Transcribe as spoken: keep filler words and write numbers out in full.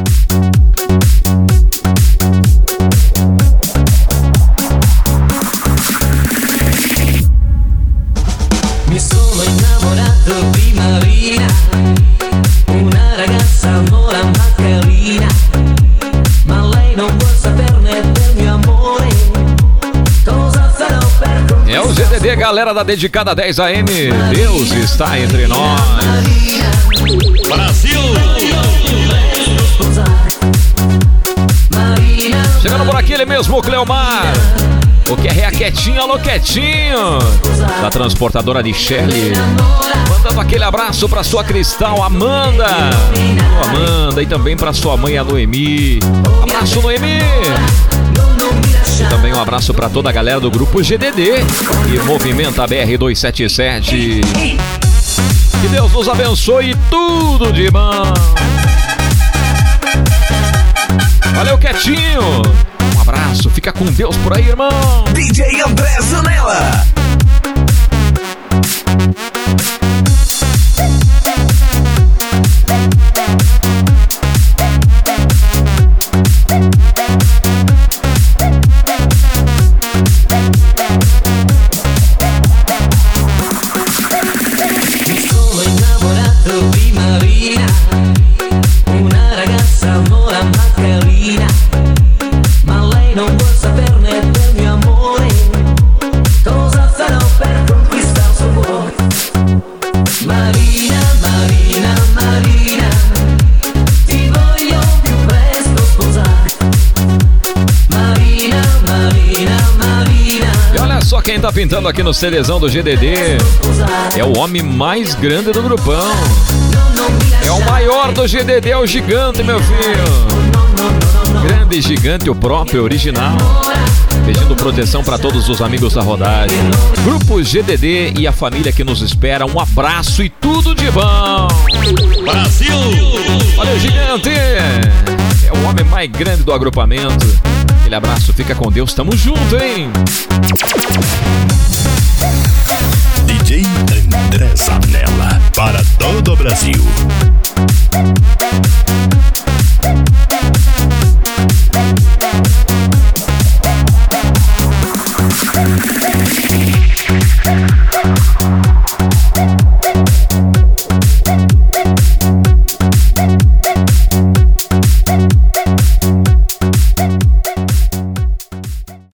Galera da Dedicada dez A M, Deus está entre nós. Brasil! Chegando por aqui ele mesmo, o Cleomar. O que é quietinho, alô quietinho. Da transportadora de Shelly. Mandando aquele abraço pra sua Cristal, Amanda. Alô, Amanda, e também pra sua mãe, a Noemi. Abraço, Noemi. E também um abraço para toda a galera do grupo G D D e Movimenta B R duzentos e setenta e sete. Que Deus nos abençoe, tudo de bom. Valeu, quietinho. Um abraço, fica com Deus por aí, irmão. D J André Zanella. Quem tá pintando aqui no CDzão do G D D é o homem mais grande do grupão. É o maior do G D D, é o gigante, meu filho. Grande gigante, o próprio, original. Pedindo proteção para todos os amigos da rodagem. Grupo G D D e a família que nos espera. Um abraço e tudo de bom. Brasil! Valeu, gigante. É o homem mais grande do agrupamento. Aquele abraço, fica com Deus, tamo junto, hein? D J André Zanella para todo o Brasil.